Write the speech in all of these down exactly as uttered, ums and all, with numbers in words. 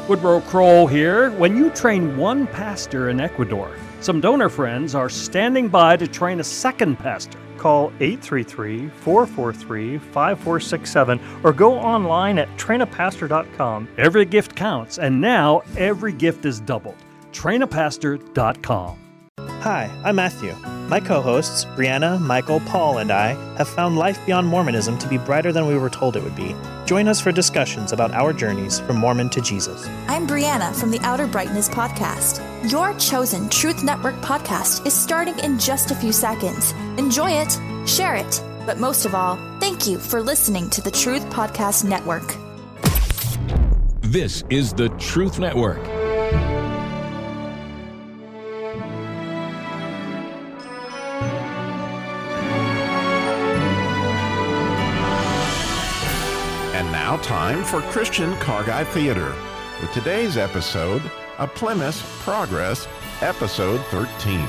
Woodrow Kroll here. When you train one pastor in Ecuador, some donor friends are standing by to train a second pastor. Call eight three three, four four three, five four six seven or go online at train a pastor dot com. Every gift counts, and now every gift is doubled. train a pastor dot com. Hi, I'm Matthew. My co-hosts, Brianna, Michael, Paul, and I have found life beyond Mormonism to be brighter than we were told it would be. Join us for discussions about our journeys from Mormon to Jesus. I'm Brianna from the Outer Brightness podcast. Your chosen Truth Network podcast is starting in just a few seconds. Enjoy it, share it, but most of all, thank you for listening to the Truth Podcast Network. This is the Truth Network. And now time for Christian Car Guy Theater, with today's episode, A Plymouth Progress, Episode thirteen.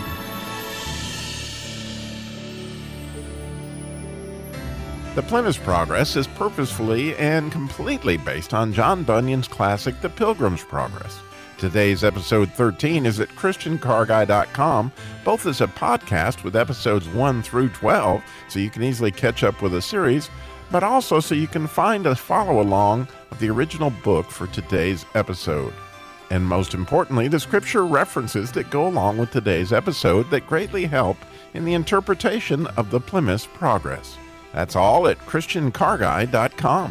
The Plymouth Progress is purposefully and completely based on John Bunyan's classic, The Pilgrim's Progress. Today's episode thirteen is at christian car guy dot com, both as a podcast with episodes one through twelve, so you can easily catch up with the series, but also so you can find a follow-along of the original book for today's episode. And most importantly, the scripture references that go along with today's episode that greatly help in the interpretation of the Plymouth Progress. That's all at christian car guy dot com.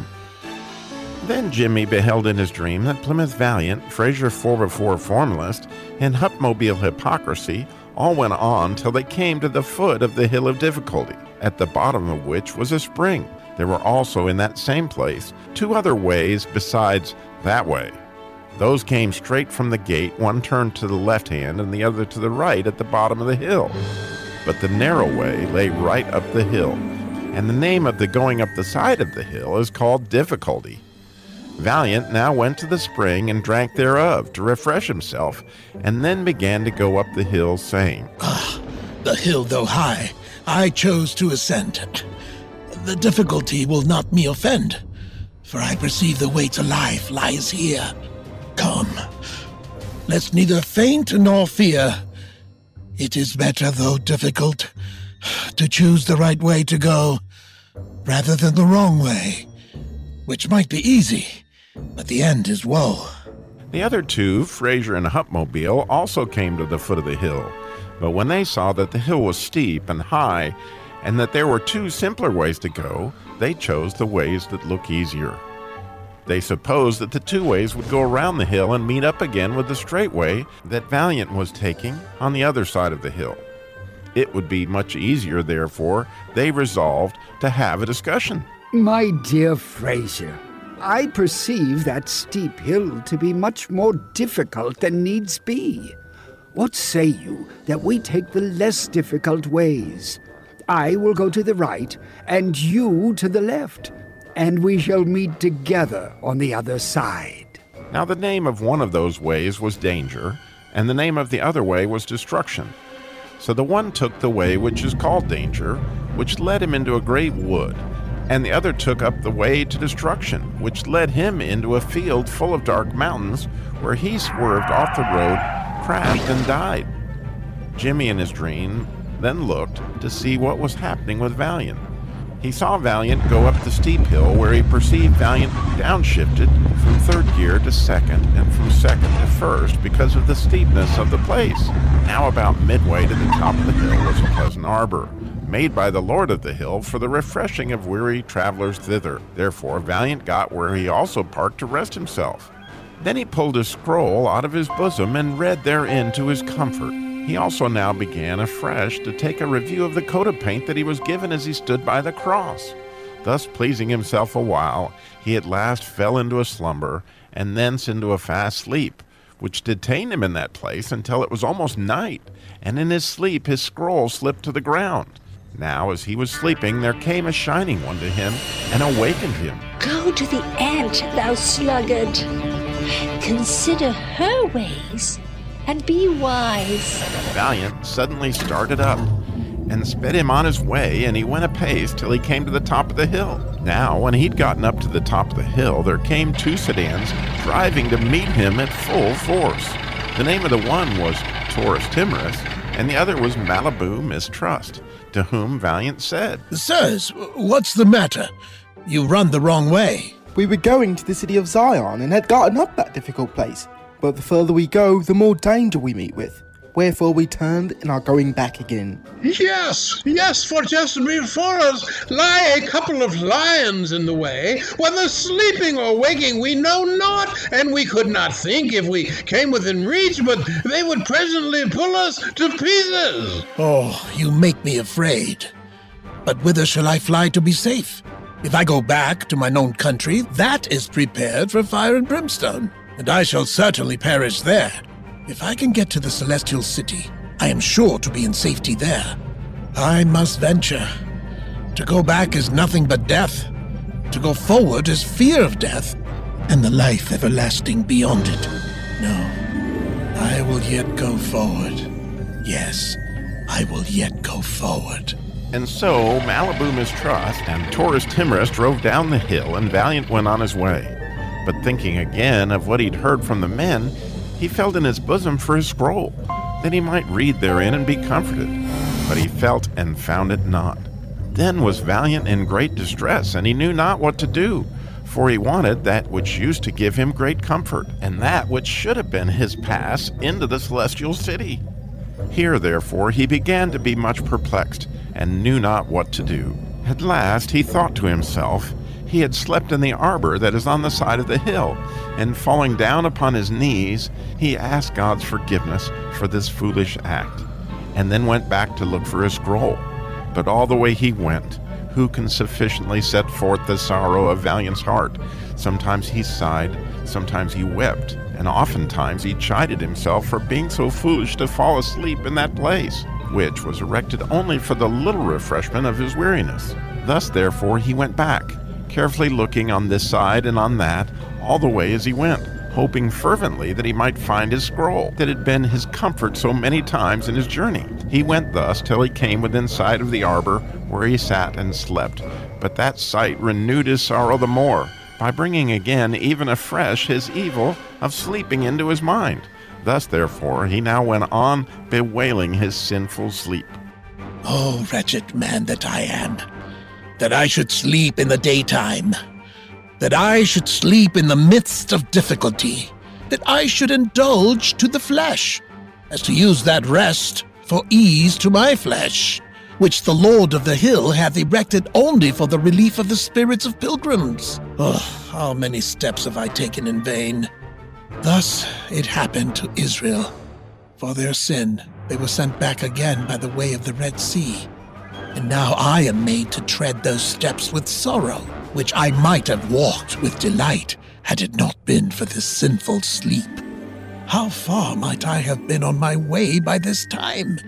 Then Jimmy beheld in his dream that Plymouth Valiant, Fraser four by four Formalist, and Hupmobile Hypocrisy all went on till they came to the foot of the Hill of Difficulty, at the bottom of which was a spring. There were also in that same place two other ways besides that way. Those came straight from the gate, one turned to the left hand and the other to the right at the bottom of the hill. But the narrow way lay right up the hill, and the name of the going up the side of the hill is called Difficulty. Valiant now went to the spring and drank thereof to refresh himself, and then began to go up the hill, saying, Ah, the hill though high, I chose to ascend it. The difficulty will not me offend, for I perceive the way to life lies here. Come, let's neither faint nor fear. It is better, though difficult, to choose the right way to go, rather than the wrong way, which might be easy, but the end is woe. The other two, Fraser and Hupmobile, also came to the foot of the hill, but when they saw that the hill was steep and high, and that there were two simpler ways to go, they chose the ways that look easier. They supposed that the two ways would go around the hill and meet up again with the straight way that Valiant was taking on the other side of the hill. It would be much easier, therefore, they resolved to have a discussion. My dear Fraser, I perceive that steep hill to be much more difficult than needs be. What say you that we take the less difficult ways? I will go to the right, and you to the left, and we shall meet together on the other side. Now the name of one of those ways was Danger, and the name of the other way was Destruction. So the one took the way which is called Danger, which led him into a great wood, and the other took up the way to Destruction, which led him into a field full of dark mountains, where he swerved off the road, crashed, and died. Jimmy in his dream then looked to see what was happening with Valiant. He saw Valiant go up the steep hill, where he perceived Valiant downshifted from third gear to second and from second to first because of the steepness of the place. Now about midway to the top of the hill was a pleasant arbor, made by the Lord of the hill for the refreshing of weary travelers thither. Therefore Valiant got where he also parked to rest himself. Then he pulled a scroll out of his bosom and read therein to his comfort. He also now began afresh to take a review of the coat of paint that he was given as he stood by the cross. Thus pleasing himself a while, he at last fell into a slumber, and thence into a fast sleep, which detained him in that place until it was almost night, and in his sleep his scroll slipped to the ground. Now as he was sleeping, there came a shining one to him, and awakened him. Go to the ant, thou sluggard. Consider her ways, and be wise. Valiant suddenly started up, and sped him on his way, and he went apace till he came to the top of the hill. Now, when he'd gotten up to the top of the hill, there came two sedans driving to meet him at full force. The name of the one was Taurus Timorous, and the other was Malibu Mistrust, to whom Valiant said, Sirs, what's the matter? You run the wrong way. We were going to the city of Zion and had gotten up that difficult place. But the further we go, the more danger we meet with. Wherefore we turned and are going back again. Yes, yes, for just before us lie a couple of lions in the way. Whether sleeping or waking we know not, and we could not think if we came within reach, but they would presently pull us to pieces. Oh, you make me afraid. But whither shall I fly to be safe? If I go back to my known country, that is prepared for fire and brimstone, and I shall certainly perish there. If I can get to the Celestial City, I am sure to be in safety there. I must venture. To go back is nothing but death. To go forward is fear of death, and the life everlasting beyond it. No, I will yet go forward. Yes, I will yet go forward. And so Malibu Mistrust and Taurus Timorous drove down the hill, and Valiant went on his way. But thinking again of what he'd heard from the men, he felt in his bosom for his scroll, that he might read therein and be comforted. But he felt and found it not. Then was Valiant in great distress, and he knew not what to do, for he wanted that which used to give him great comfort, and that which should have been his pass into the Celestial City. Here, therefore, he began to be much perplexed, and knew not what to do. At last he thought to himself, he had slept in the arbor that is on the side of the hill, and falling down upon his knees, he asked God's forgiveness for this foolish act, and then went back to look for his scroll. But all the way he went, who can sufficiently set forth the sorrow of Valiant's heart? Sometimes he sighed, sometimes he wept, and oftentimes he chided himself for being so foolish to fall asleep in that place, which was erected only for the little refreshment of his weariness. Thus, therefore, he went back, carefully looking on this side and on that, all the way as he went, hoping fervently that he might find his scroll that had been his comfort so many times in his journey. He went thus till he came within sight of the arbor, where he sat and slept. But that sight renewed his sorrow the more, by bringing again even afresh his evil of sleeping into his mind. Thus, therefore, he now went on bewailing his sinful sleep. Oh, wretched man that I am, that I should sleep in the daytime, that I should sleep in the midst of difficulty, that I should indulge to the flesh, as to use that rest for ease to my flesh, which the Lord of the Hill hath erected only for the relief of the spirits of pilgrims. Oh, how many steps have I taken in vain? Thus it happened to Israel. For their sin, they were sent back again by the way of the Red Sea. And now I am made to tread those steps with sorrow, which I might have walked with delight, had it not been for this sinful sleep. How far might I have been on my way by this time?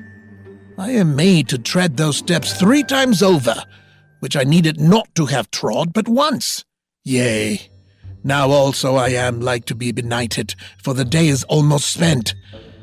I am made to tread those steps three times over, which I needed not to have trod but once. Yea, now also I am like to be benighted, for the day is almost spent.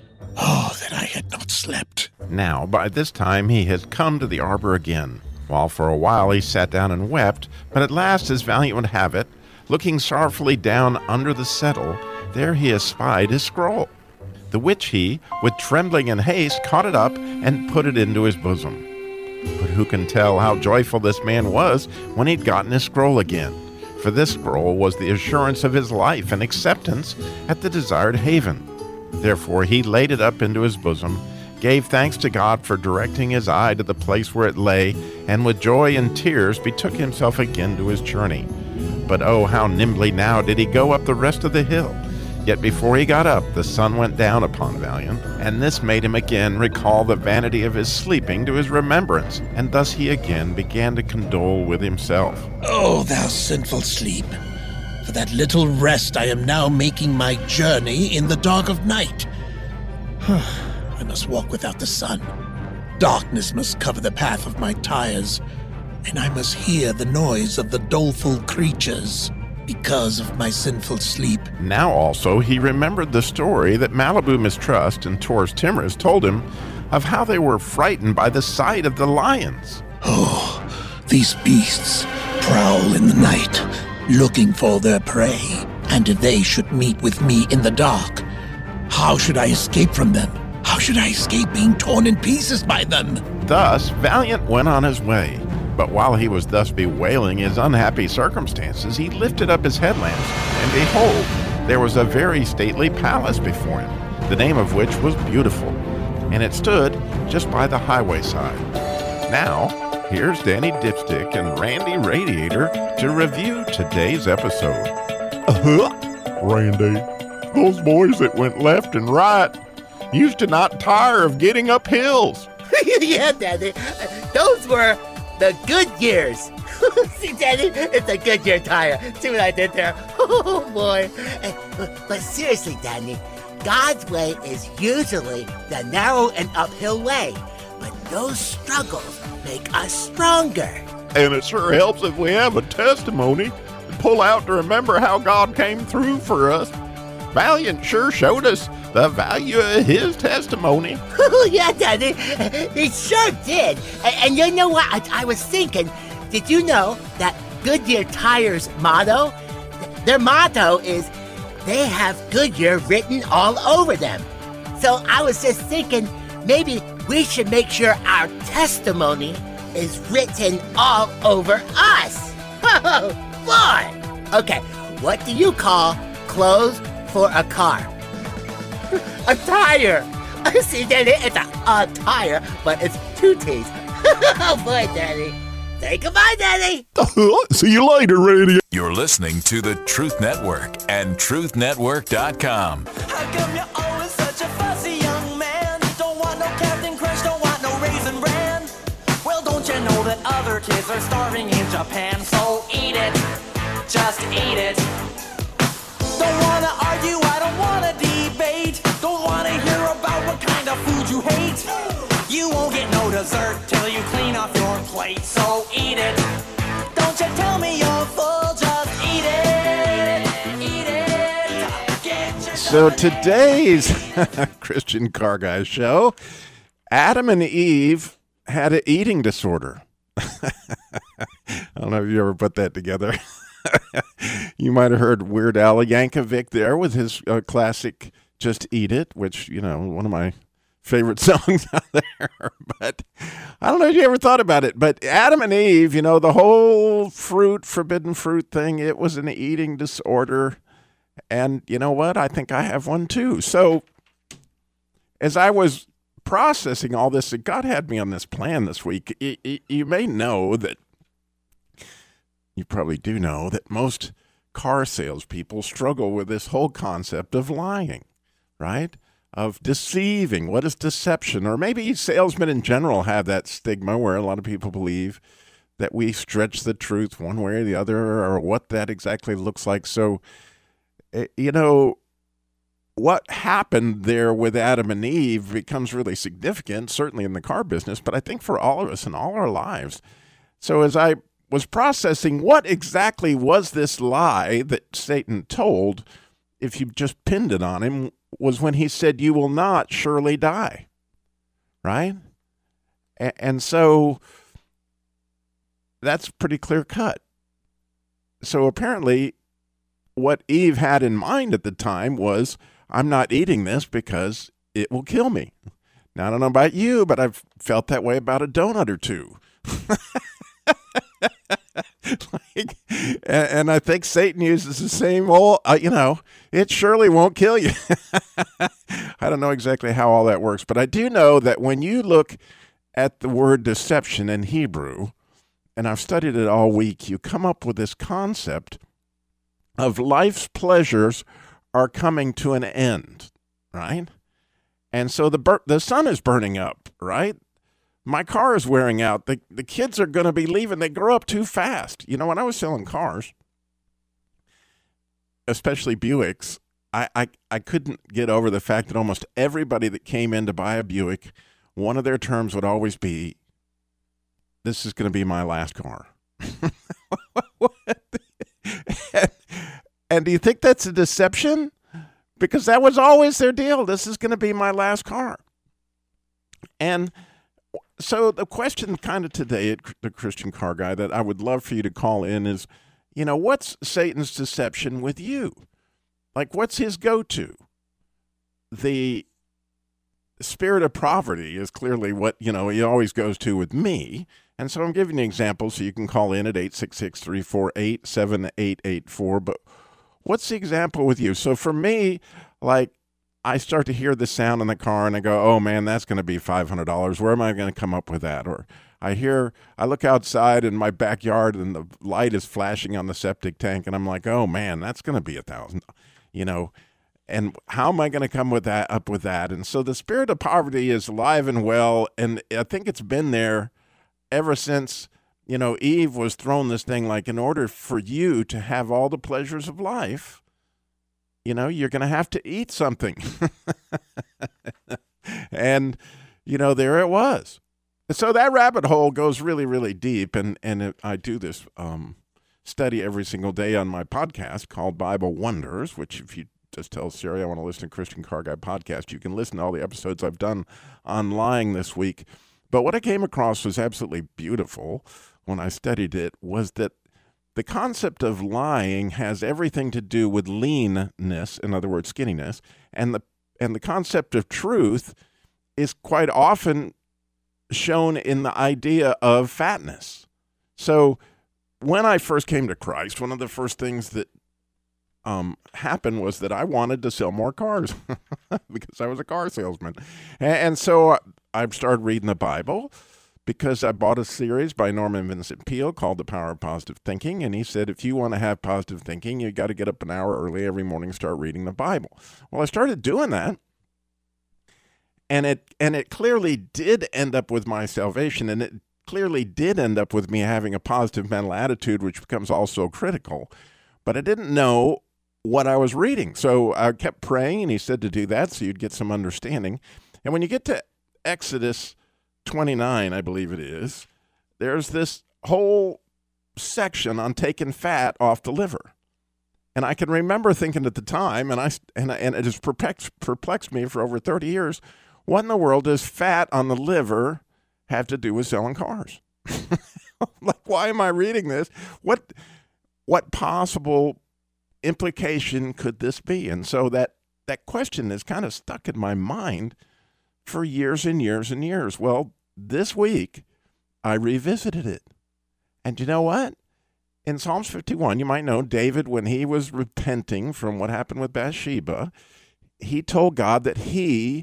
Oh, that I had not slept. Now, by this time he had come to the arbor again, while for a while he sat down and wept, but at last, as Valiant would have it, looking sorrowfully down under the settle, there he espied his scroll, the which he, with trembling and haste, caught it up and put it into his bosom. But who can tell how joyful this man was when he'd gotten his scroll again? For this scroll was the assurance of his life and acceptance at the desired haven. Therefore he laid it up into his bosom, gave thanks to God for directing his eye to the place where it lay, and with joy and tears betook himself again to his journey. But oh, how nimbly now did he go up the rest of the hill! Yet before he got up, the sun went down upon Valiant, and this made him again recall the vanity of his sleeping to his remembrance, and thus he again began to condole with himself. Oh, thou sinful sleep! For that little rest I am now making my journey in the dark of night. I must walk without the sun. Darkness must cover the path of my tires, and I must hear the noise of the doleful creatures because of my sinful sleep. Now also he remembered the story that Malibu Mistrust and Taurus Timorous told him of how they were frightened by the sight of the lions. Oh, these beasts prowl in the night, looking for their prey, and if they should meet with me in the dark, how should I escape from them? How should I escape being torn in pieces by them? Thus, Valiant went on his way. But while he was thus bewailing his unhappy circumstances, he lifted up his headlamps, and behold, there was a very stately palace before him, the name of which was Beautiful, and it stood just by the highway side. Now, here's Danny Dipstick and Randy Radiator to review today's episode. Uh-huh, Randy, those boys that went left and right used to not tire of getting up hills. Yeah, Daddy, those were the good years. See, Daddy, it's a Goodyear tire. See what I did there? Oh, boy. But seriously, Daddy, God's way is usually the narrow and uphill way. But those struggles make us stronger. And it sure helps if we have a testimony to pull out to remember how God came through for us. Valiant sure showed us the value of his testimony. Oh, yeah, Daddy, he sure did. And, and you know what? I, I was thinking, did you know that Goodyear Tire's motto? Their motto is, they have Goodyear written all over them. So I was just thinking, maybe we should make sure our testimony is written all over us. Oh, boy. Okay, what do you call clothes for a car? A tire. See, Daddy, it's a, a tire, but it's two T's. Oh, boy, Daddy. Say goodbye, Daddy. See you later, Randy. You're listening to the Truth Network and truth network dot com. How come you're always such a fussy young man? Don't want no Captain Crunch, don't want no Raisin Bran. Well, don't you know that other kids are starving in Japan? So eat it, just eat it. Don't wanna argue, I don't wanna debate. Don't wanna hear about what kind of food you hate. You won't get no dessert till you clean off your plate. So eat it. Don't you tell me you're full, just eat it. Eat it. Get So today's Christian Car Guy show, Adam and Eve had an eating disorder. I don't know if you ever put that together. You might have heard Weird Al Yankovic there with his uh, classic Just Eat It, which, you know, one of my favorite songs out there. But I don't know if you ever thought about it, but Adam and Eve, you know, the whole fruit, forbidden fruit thing, it was an eating disorder. And you know what? I think I have one too. So as I was processing all this, God had me on this plan this week. You may know that, you probably do know that most car salespeople struggle with this whole concept of lying, right? Of deceiving. What is deception? Or maybe salesmen in general have that stigma where a lot of people believe that we stretch the truth one way or the other, or what that exactly looks like. So, you know, what happened there with Adam and Eve becomes really significant, certainly in the car business, but I think for all of us in all our lives. So as I was processing what exactly was this lie that Satan told, if you just pinned it on him, was when he said, you will not surely die, right? And so that's pretty clear cut. So apparently what Eve had in mind at the time was, I'm not eating this because it will kill me. Now, I don't know about you, but I've felt that way about a donut or two. like, and, and I think Satan uses the same old, uh, you know, it surely won't kill you. I don't know exactly how all that works, but I do know that when you look at the word deception in Hebrew, and I've studied it all week, you come up with this concept of life's pleasures are coming to an end, right? And so the bur- the sun is burning up, right? My car is wearing out. The, the kids are going to be leaving. They grow up too fast. You know, when I was selling cars, especially Buicks, I, I, I couldn't get over the fact that almost everybody that came in to buy a Buick, one of their terms would always be, this is going to be my last car. and, and do you think that's a deception? Because that was always their deal. This is going to be my last car. And so the question kind of today at the Christian Car Guy that I would love for you to call in is, you know, what's Satan's deception with you? Like, what's his go-to? The spirit of poverty is clearly what, you know, he always goes to with me. And so I'm giving you an example so you can call in at eight six six, three four eight, seven eight eight four. But what's the example with you? So for me, like, I start to hear the sound in the car and I go, oh man, that's going to be five hundred dollars. Where am I going to come up with that? Or I hear, I look outside in my backyard and the light is flashing on the septic tank and I'm like, oh man, that's going to be a thousand, you know, and how am I going to come with that up with that? And so the spirit of poverty is alive and well. And I think it's been there ever since, you know, Eve was thrown this thing, like, in order for you to have all the pleasures of life, you know, you're going to have to eat something. And, you know, there it was. So that rabbit hole goes really, really deep. And, and it, I do this um, study every single day on my podcast called Bible Wonders, which if you just tell Siri I want to listen to Christian Car Guy podcast, you can listen to all the episodes I've done on lying this week. But what I came across was absolutely beautiful when I studied it was that the concept of lying has everything to do with leanness, in other words, skinniness, and the and the concept of truth is quite often shown in the idea of fatness. So when I first came to Christ, one of the first things that um, happened was that I wanted to sell more cars because I was a car salesman. And, and so I started reading the Bible, because I bought a series by Norman Vincent Peale called The Power of Positive Thinking. And he said, if you want to have positive thinking, you got to get up an hour early every morning and start reading the Bible. Well, I started doing that. And it and it clearly did end up with my salvation. And it clearly did end up with me having a positive mental attitude, which becomes also critical. But I didn't know what I was reading. So I kept praying, and he said to do that so you'd get some understanding. And when you get to Exodus twenty-nine, I believe it is, there's this whole section on taking fat off the liver. And I can remember thinking at the time, and I and, and it has perplexed, perplexed me for over thirty years, what in the world does fat on the liver have to do with selling cars? Like, why am I reading this? What what possible implication could this be? And so that, that question is kind of stuck in my mind for years and years and years. Well, this week, I revisited it. And you know what? In Psalms fifty-one, you might know David, when he was repenting from what happened with Bathsheba, he told God that he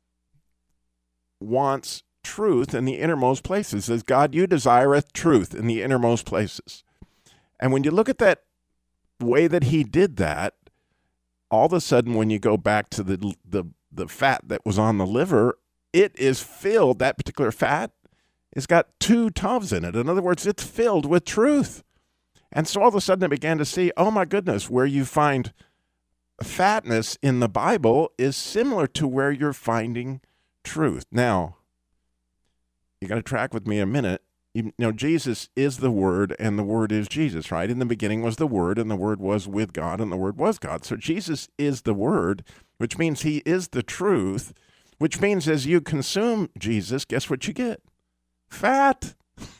wants truth in the innermost places. He says, God, you desireth truth in the innermost places. And when you look at that way that he did that, all of a sudden, when you go back to the the the fat that was on the liver, it is filled, that particular fat, it's got two tubs in it. In other words, it's filled with truth. And so all of a sudden I began to see, oh my goodness, where you find fatness in the Bible is similar to where you're finding truth. Now, you got to track with me a minute. You know, Jesus is the Word, and the Word is Jesus, right? In the beginning was the Word, and the Word was with God, and the Word was God. So Jesus is the Word, which means he is the truth, which means as you consume Jesus, guess what you get? Fat.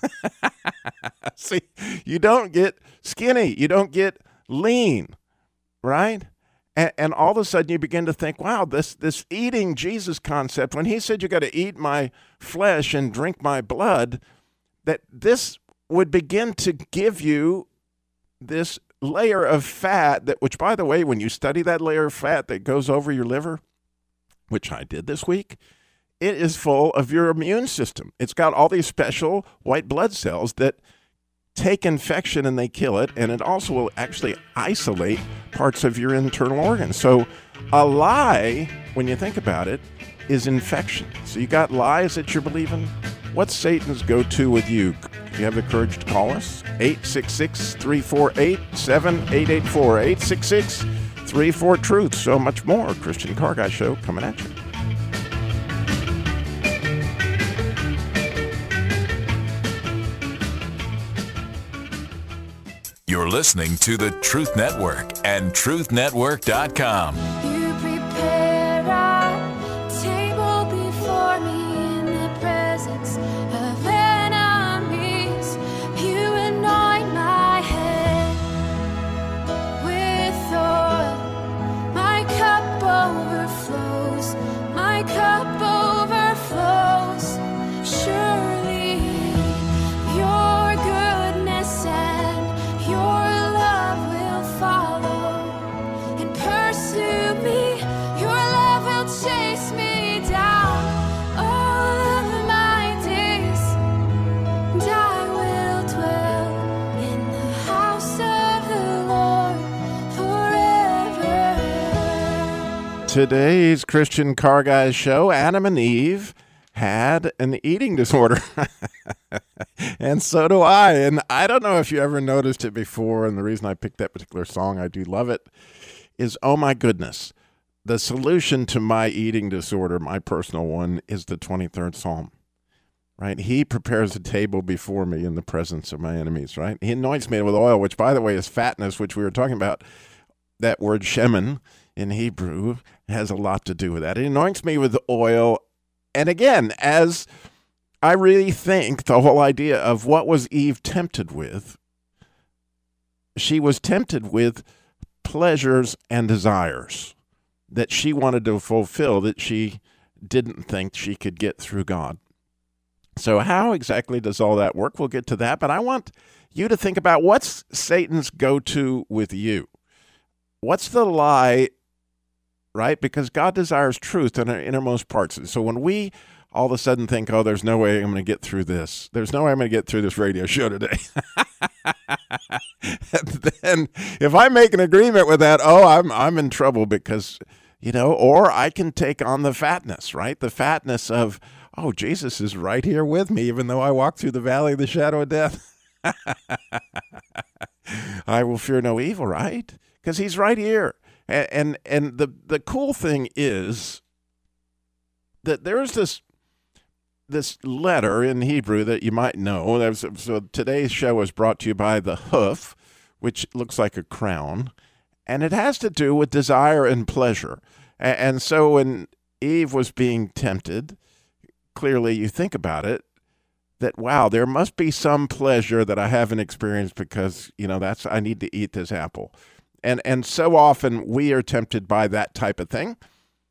See, you don't get skinny. You don't get lean, right? And, and all of a sudden you begin to think, wow, this, this eating Jesus concept, when he said you got to eat my flesh and drink my blood, that this would begin to give you this layer of fat, that, which, by the way, when you study that layer of fat that goes over your liver, which I did this week, it is full of your immune system. It's got all these special white blood cells that take infection and they kill it, and it also will actually isolate parts of your internal organs. So a lie, when you think about it, is infection. So you got lies that you're believing. What's Satan's go-to with you? Do you have the courage to call us? eight six six, three four eight, seven eight eight four. eight six six, three four, truth. So much more. Christian Car Guy Show coming at you. You're listening to the Truth Network and truth network dot com. You prepare a table before me in the Today's Christian Car Guys show, Adam and Eve had an eating disorder. And so do I. And I don't know if you ever noticed it before, and the reason I picked that particular song, I do love it, is, oh my goodness, the solution to my eating disorder, my personal one, is the twenty-third Psalm. Right? He prepares a table before me in the presence of my enemies, right? He anoints me with oil, which, by the way, is fatness, which we were talking about. That word shemen in Hebrew has a lot to do with that. He anoints me with oil. And again, as I really think the whole idea of what was Eve tempted with, she was tempted with pleasures and desires that she wanted to fulfill that she didn't think she could get through God. So how exactly does all that work? We'll get to that, but I want you to think about what's Satan's go-to with you. What's the lie, right? Because God desires truth in our innermost parts. So when we all of a sudden think, oh, there's no way I'm going to get through this. There's no way I'm going to get through this radio show today. And then if I make an agreement with that, oh, I'm I'm in trouble because, you know, or I can take on the fatness, right? The fatness of, oh, Jesus is right here with me, even though I walk through the valley of the shadow of death. I will fear no evil, right? Because he's right here. And, and and the the cool thing is that there's this this letter in Hebrew that you might know. There's, so today's show is brought to you by the hoof, which looks like a crown, and it has to do with desire and pleasure. And, and so when Eve was being tempted, clearly you think about it, that, wow, there must be some pleasure that I haven't experienced because, you know, that's, I need to eat this apple. And and so often we are tempted by that type of thing.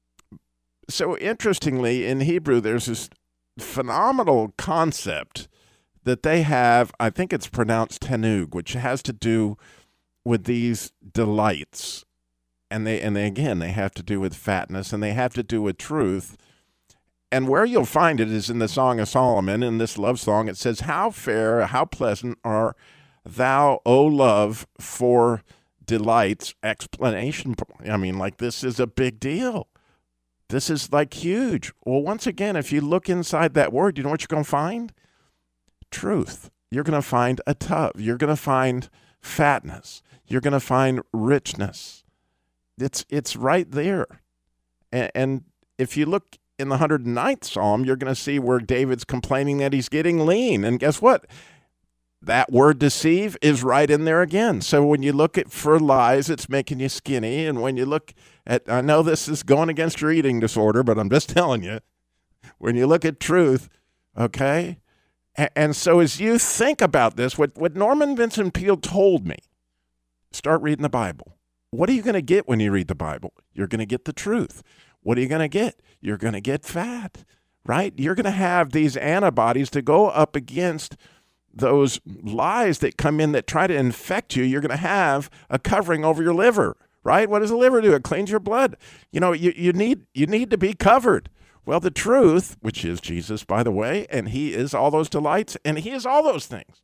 So interestingly, in Hebrew, there's this phenomenal concept that they have, I think it's pronounced tenug, which has to do with these delights. And they, and they, again, they have to do with fatness, and they have to do with truth. And where you'll find it is in the Song of Solomon, in this love song. It says, how fair, how pleasant are thou, O love, for delights, explanation. I mean, like, this is a big deal. This is like huge. Well, once again, if you look inside that word, you know what you're going to find? Truth. You're going to find a tub. You're going to find fatness. You're going to find richness. It's it's right there. And, and if you look in the one hundred ninth Psalm, you're going to see where David's complaining that he's getting lean. And guess what? That word deceive is right in there again. So when you look at for lies, it's making you skinny. And when you look at, I know this is going against your eating disorder, but I'm just telling you, when you look at truth, okay? And, and so as you think about this, what, what Norman Vincent Peale told me, start reading the Bible. What are you going to get when you read the Bible? You're going to get the truth. What are you going to get? You're going to get fat, right? You're going to have these antibodies to go up against those lies that come in that try to infect you. You're going to have a covering over your liver, right? What does the liver do? It cleans your blood. You know, you, you need you need to be covered. Well, the truth, which is Jesus, by the way, and he is all those delights, and he is all those things.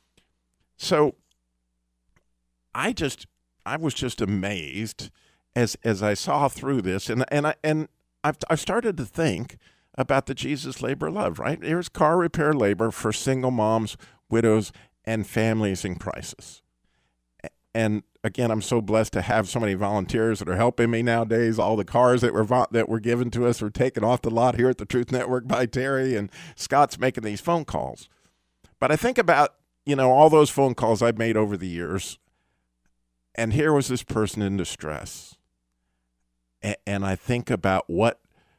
So I just, I was just amazed as as I saw through this, and and I and I've I started to think about the Jesus labor love, right? Here's car repair labor for single moms, widows, and families in crisis. And again, I'm so blessed to have so many volunteers that are helping me nowadays. All the cars that were that were given to us were taken off the lot here at the Truth Network by Terry, and Scott's making these phone calls. But I think about, you know, all those phone calls I've made over the years, and here was this person in distress. And, and I think about what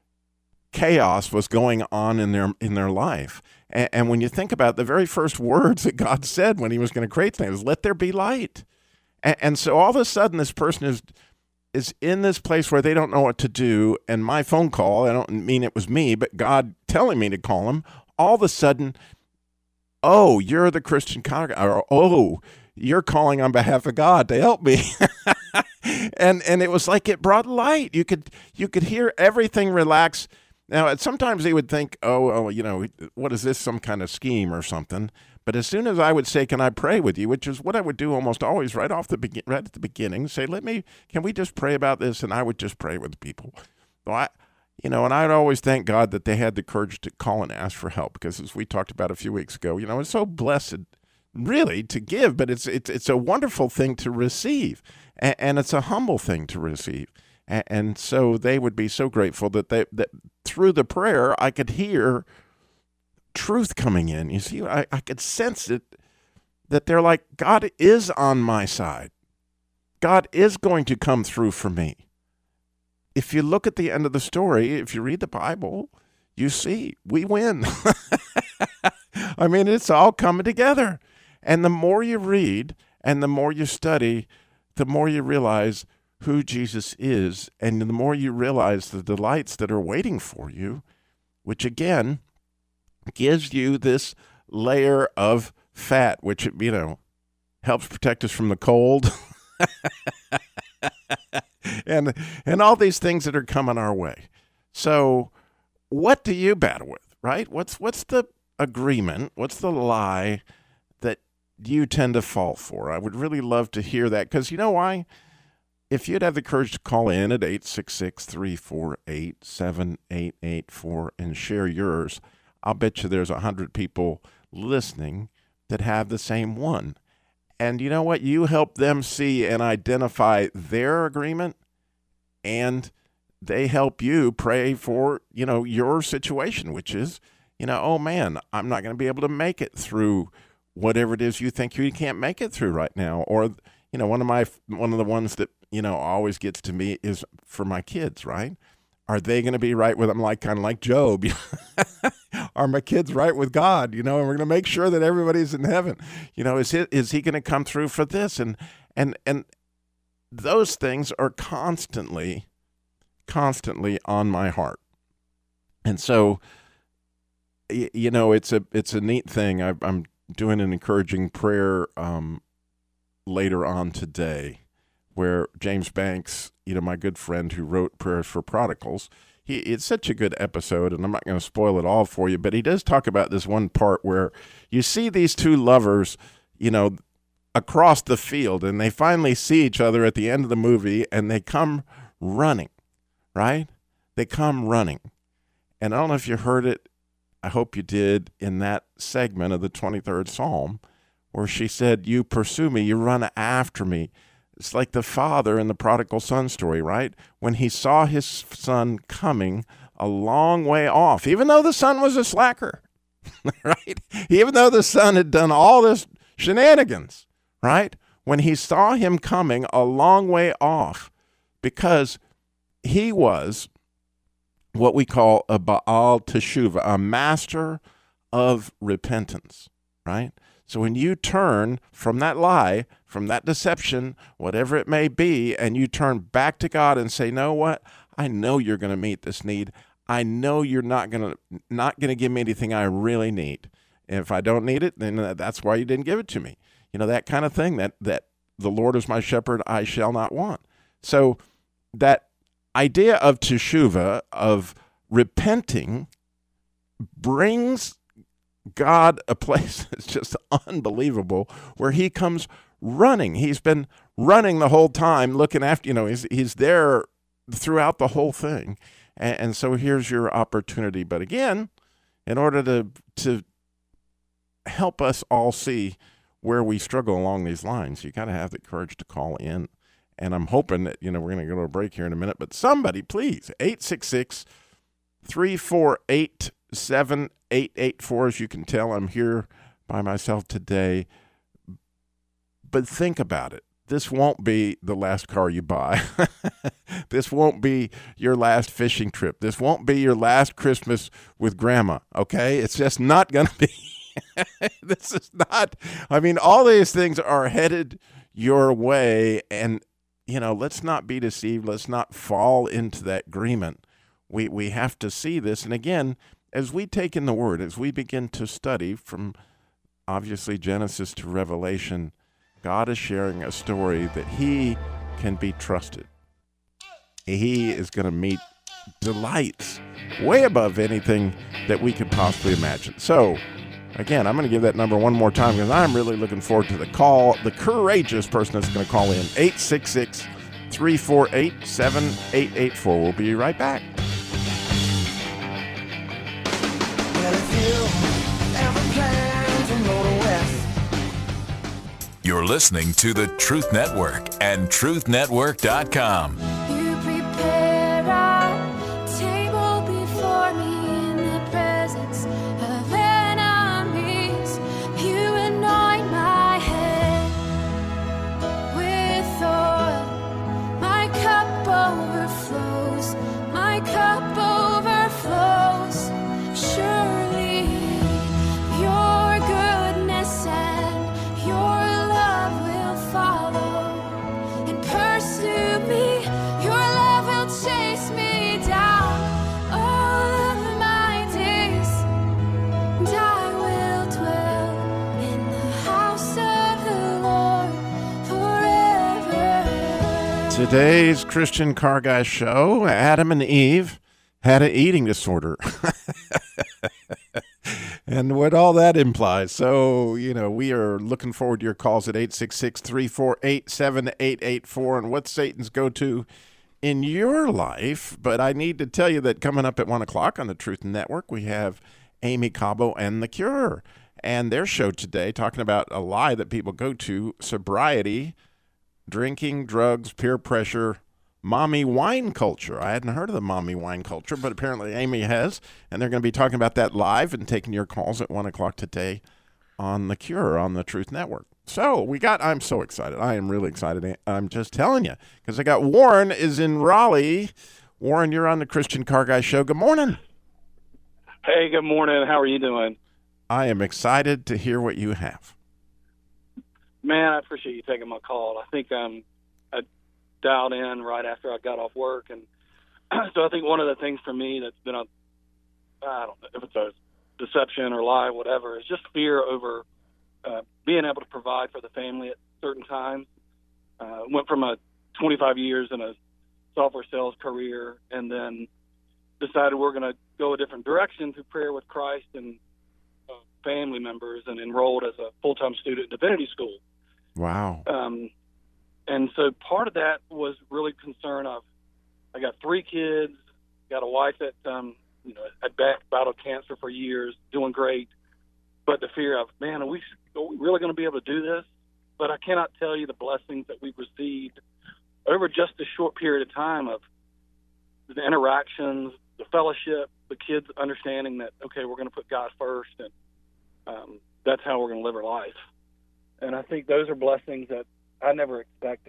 chaos was going on in their in their life. And, and when you think about the very first words that God said when he was going to create things, let there be light. And, and so all of a sudden this person is is in this place where they don't know what to do. And my phone call, I don't mean it was me, but God telling me to call him, all of a sudden, oh, you're the Christian congregation, or oh, you're calling on behalf of God to help me. and and it was like it brought light. You could you could hear everything relax. Now, sometimes they would think, oh, oh, you know, what is this, some kind of scheme or something? But as soon as I would say, can I pray with you, which is what I would do almost always right off the begin, right at the beginning, say, let me, can we just pray about this? And I would just pray with people. So I, you know, and I'd always thank God that they had the courage to call and ask for help, because as we talked about a few weeks ago, you know, it's so blessed, really, to give, but it's it's it's a wonderful thing to receive, and, and it's a humble thing to receive. And, and so they would be so grateful that they that through the prayer I could hear truth coming in. You see, I, I could sense it, that they're like, God is on my side. God is going to come through for me. If you look at the end of the story, if you read the Bible, you see we win. I mean, it's all coming together. And the more you read and the more you study, the more you realize who Jesus is, and the more you realize the delights that are waiting for you, which again gives you this layer of fat, which, you know, helps protect us from the cold. and and all these things that are coming our way. So what do you battle with, right? What's what's the agreement? What's the lie that you tend to fall for? I would really love to hear that, because you know why? If you'd have the courage to call in at eight six six, three four eight, seven eight eight four and share yours, I'll bet you there's one hundred people listening that have the same one. And you know what? You help them see and identify their agreement, and they help you pray for, you know, your situation, which is, you know, oh man, I'm not going to be able to make it through whatever it is you think you can't make it through right now. Or, you know, one of my, one of the ones that, you know, always gets to me is for my kids, right? Are they going to be right with them? Like, kind of like Job. Are my kids right with God? You know, and we're going to make sure that everybody's in heaven. You know, is he, is he going to come through for this? And, and, and those things are constantly, constantly on my heart. And so, you know, it's a, it's a neat thing. I, I'm doing an encouraging prayer um, later on today, where James Banks, you know, my good friend who wrote Prayers for Prodigals, he it's such a good episode, and I'm not going to spoil it all for you, but he does talk about this one part where you see these two lovers, you know, across the field, and they finally see each other at the end of the movie, and they come running, right? They come running. And I don't know if you heard it, I hope you did, in that segment of the twenty-third Psalm, where she said, you pursue me, you run after me. It's like the father in the prodigal son story, right? When he saw his son coming a long way off, even though the son was a slacker, right? Even though the son had done all this shenanigans, right? When he saw him coming a long way off, because he was what we call a Baal Teshuvah, a master of repentance, right? So when you turn from that lie, from that deception, whatever it may be, and you turn back to God and say, know what? I know you're going to meet this need. I know you're not going to not going to give me anything I really need. And if I don't need it, then that's why you didn't give it to me. You know, that kind of thing, that that the Lord is my shepherd, I shall not want. So that idea of teshuvah, of repenting, brings God a place that's just unbelievable, where he comes running. He's been running the whole time, looking after, you know, he's he's there throughout the whole thing. And, and so here's your opportunity. But again, in order to to help us all see where we struggle along these lines, you got to have the courage to call in. And I'm hoping that, you know, we're going to go to a break here in a minute, but somebody, please, eight six six, three four eight, seven eight eight four. As you can tell, I'm here by myself today. But think about it. This won't be the last car you buy. This won't be your last fishing trip. This won't be your last Christmas with grandma, okay? It's just not going to be. This is not, I mean, all these things are headed your way, and, you know, let's not be deceived. Let's not fall into that agreement. We, we have to see this. And again, as we take in the Word, as we begin to study from obviously Genesis to Revelation, God is sharing a story that he can be trusted. He is going to meet delights way above anything that we could possibly imagine. So, again, I'm going to give that number one more time because I'm really looking forward to the call, the courageous person that's going to call in, eight six six, three four eight, seven eight eight four. We'll be right back. You're listening to the Truth Network and truth network dot com. You prepare a table before me in the presence of enemies. You anoint my head with oil. My cup overflows. My cup overflows. Surely your goodness and your follow and pursue me. Your love will chase me down all of my days, and I will dwell in the house of the Lord forever. Today's Christian Car Guy show, Adam and Eve had an eating disorder. And what all that implies. So, you know, we are looking forward to your calls at eight six six, three four eight, seven eight eight four and what's Satan's go-to in your life. But I need to tell you that coming up at one o'clock on the Truth Network, we have Amy Cabo and The Cure. And their show today talking about a lie that people go to, sobriety, drinking, drugs, peer pressure, mommy wine culture. I hadn't heard of the mommy wine culture, but apparently Amy has, and they're going to be talking about that live and taking your calls at one o'clock today on The Cure on the Truth Network. So we got, I'm so excited. I am really excited. I'm just telling you, because I got Warren is in Raleigh. Warren, you're on the Christian Car Guy show. Good morning. Hey, good morning. How are you doing? I am excited to hear what you have. Man, I appreciate you taking my call. I think I'm I dialed in right after I got off work, and so I think one of the things for me that's been a I don't know if it's a deception or lie, whatever, is just fear over uh, being able to provide for the family at certain times. Uh, went from a twenty-five years in a software sales career, and then decided we're going to go a different direction through prayer with Christ and uh, family members, and enrolled as a full-time student at Divinity School. Wow. Um, and so part of that was really concern of, I got three kids, got a wife that, um, you know, had battled cancer for years, doing great, but the fear of, man, are we, are we really going to be able to do this? But I cannot tell you the blessings that we've received over just a short period of time of the interactions, the fellowship, the kids understanding that, okay, we're going to put God first, and um, that's how we're going to live our life. And I think those are blessings that I never expected.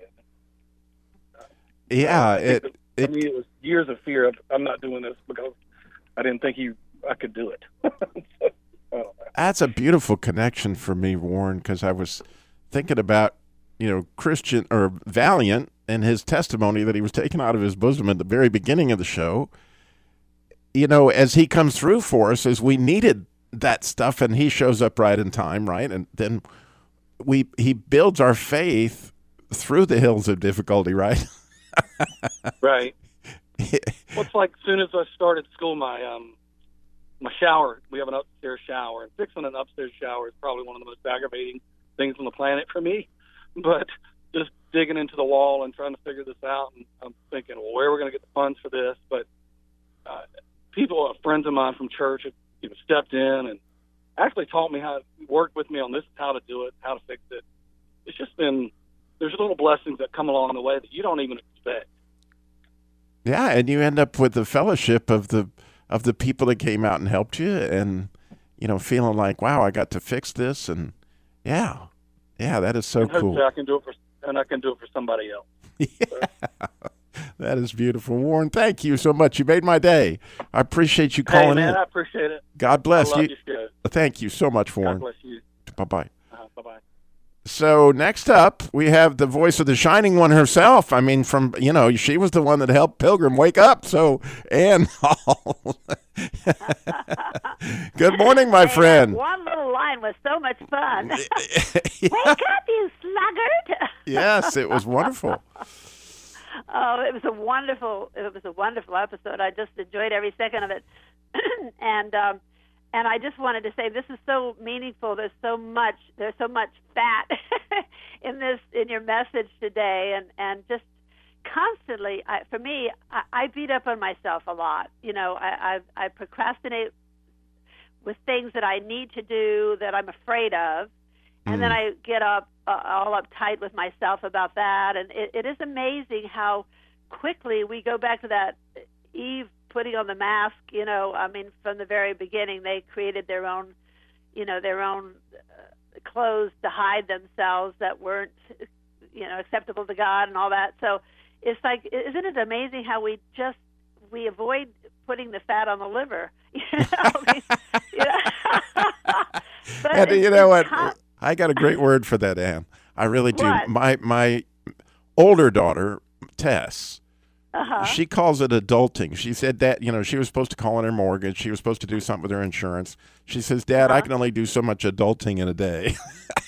Yeah, uh, it, for it me, it was years of fear of, I'm not doing this because I didn't think you I could do it. So, I don't know. That's a beautiful connection for me, Warren, because I was thinking about, you know, Christian or Valiant and his testimony that he was taken out of his bosom at the very beginning of the show. You know, as he comes through for us, as we needed that stuff, and he shows up right in time, right? And then we he builds our faith through the hills of difficulty, right? Right. Well, it's like as soon as I started school, my um my shower, we have an upstairs shower, and fixing an upstairs shower is probably one of the most aggravating things on the planet for me. But just digging into the wall and trying to figure this out, and I'm thinking, well, where are we going to get the funds for this? But uh, people, friends of mine from church, have you know, stepped in and actually taught me how to work with me on this, how to do it, how to fix it. It's just been, there's little blessings that come along the way that you don't even expect. Yeah, and you end up with the fellowship of the of the people that came out and helped you, and you know, feeling like, wow, I got to fix this, and yeah, yeah, that is so and cool. I can do it for, and I can do it for somebody else. Yeah. That is beautiful, Warren. Thank you so much. You made my day. I appreciate you calling hey, man, in. I appreciate it. God bless I love you. your show. Thank you so much, Warren. God bless you. Bye bye. Uh-huh. Bye bye. So next up, we have the voice of the Shining One herself. I mean, from, you know, she was the one that helped Pilgrim wake up. So, Ann Hall. Good morning, my hey, friend. One little line was so much fun. Wake up, you sluggard. Yes, it was wonderful. Oh, it was a wonderful, it was a wonderful episode. I just enjoyed every second of it. and um, and I just wanted to say this is so meaningful. There's so much, there's so much fat in this, in your message today, and, and just constantly, I, for me, I, I beat up on myself a lot. You know, I, I, I procrastinate with things that I need to do that I'm afraid of, and mm. then I get up uh, all uptight with myself about that. And it, it is amazing how quickly we go back to that Eve putting on the mask. You know, I mean, from the very beginning, they created their own, you know, their own uh, clothes to hide themselves that weren't, you know, acceptable to God and all that. So it's like, isn't it amazing how we just, we avoid putting the fat on the liver? You know, I mean, you know? But and you know what? Con- I got a great word for that, Ann. I really do. What? My my older daughter, Tess, uh-huh. she calls it adulting. She said that, you know, she was supposed to call in her mortgage. She was supposed to do something with her insurance. She says, Dad, uh-huh. I can only do so much adulting in a day.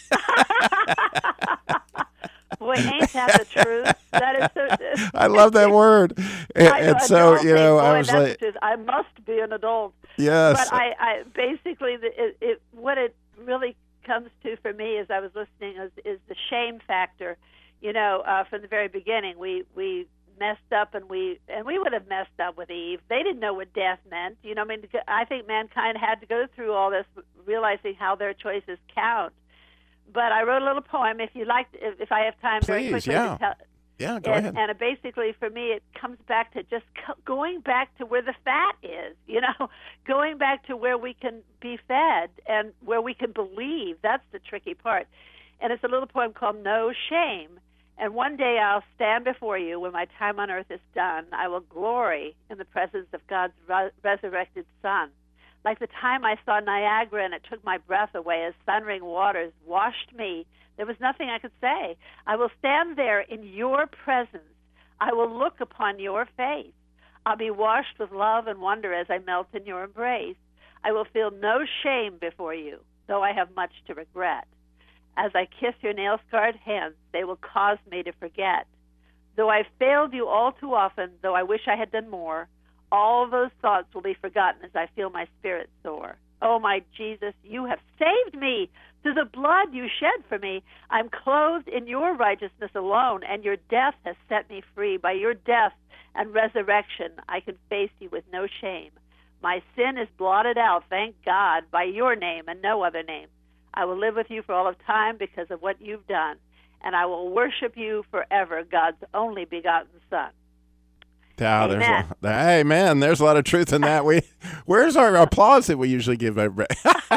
Boy, ain't that the truth? That is so. I love that word. And, I know, and so, you know, boy, I was that's like, just, I must be an adult. Yes. But I, I basically, the, it, it, what it really comes to for me as I was listening is, is the shame factor. You know, uh, from the very beginning, we we messed up, and we and we would have messed up with Eve. They didn't know what death meant. You know, I mean, I think mankind had to go through all this, realizing how their choices count. But I wrote a little poem. If you like, if, if I have time, Please, very quickly yeah. to tell. Yeah, go and, ahead. And it basically, for me, it comes back to just co- going back to where the fat is. You know, going back to where we can be fed and where we can believe. That's the tricky part. And it's a little poem called "No Shame." And one day I'll stand before you when my time on earth is done. I will glory in the presence of God's re- resurrected Son. Like the time I saw Niagara and it took my breath away as thundering waters washed me, there was nothing I could say. I will stand there in your presence. I will look upon your face. I'll be washed with love and wonder as I melt in your embrace. I will feel no shame before you, though I have much to regret. As I kiss your nail-scarred hands, they will cause me to forget. Though I've failed you all too often, though I wish I had done more, all those thoughts will be forgotten as I feel my spirit soar. Oh, my Jesus, you have saved me. Through the blood you shed for me, I'm clothed in your righteousness alone, and your death has set me free. By your death and resurrection, I can face you with no shame. My sin is blotted out, thank God, by your name and no other name. I will live with you for all of time because of what you've done, and I will worship you forever, God's only begotten Son. Ah, there's a, hey, man, there's a lot of truth in that. We, where's our applause that we usually give everybody?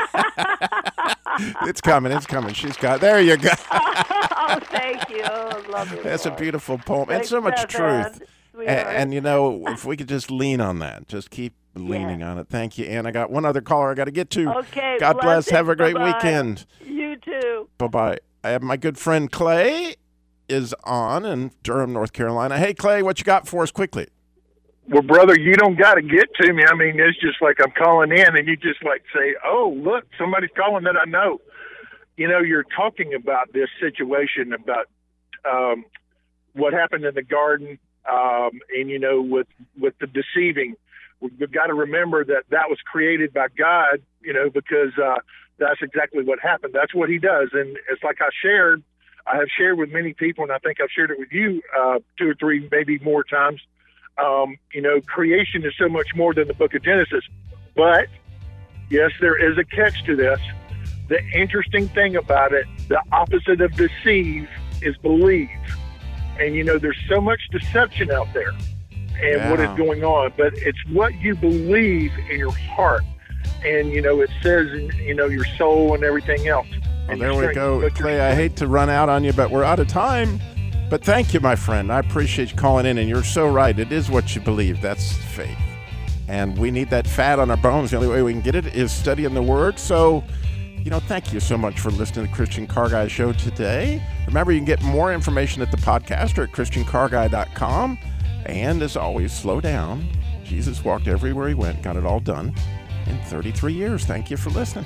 It's coming. It's coming. She's got. There you go. Oh, thank you. I love you. That's Lord. a beautiful poem. Thanks, and so much Evan. truth. And, and, you know, if we could just lean on that, just keep leaning yeah. on it. Thank you, Ann. I got one other caller I got to get to. Okay. God bless. Have a great Bye-bye. weekend. You too. Bye-bye. I have my good friend Clay is on in Durham, North Carolina. Hey, Clay, what you got for us quickly? Well, brother, you don't got to get to me. I mean, it's just like I'm calling in, and you just like say, oh, look, somebody's calling that I know. You know, you're talking about this situation about um, what happened in the garden, um, and, you know, with, with the deceiving. We've got to remember that that was created by God, you know, because uh, that's exactly what happened. That's what he does. And it's like I shared, I have shared with many people, and I think I've shared it with you uh, two or three, maybe more times. Um, you know, creation is so much more than the book of Genesis. But, yes, there is a catch to this. The interesting thing about it, the opposite of deceive is believe. And, you know, there's so much deception out there and yeah. what is going on. But it's what you believe in your heart. And, you know, it says, in, you know, your soul and everything else. Well, and there we go. Clay, I hate to run out on you, but we're out of time. But thank you, my friend. I appreciate you calling in, and you're so right. It is what you believe. That's faith. And we need that fat on our bones. The only way we can get it is studying the Word. So, you know, thank you so much for listening to the Christian Car Guy Show today. Remember, you can get more information at the podcast or at christian car guy dot com. And as always, slow down. Jesus walked everywhere he went, got it all done in thirty-three years. Thank you for listening.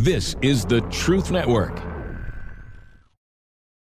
This is the Truth Network.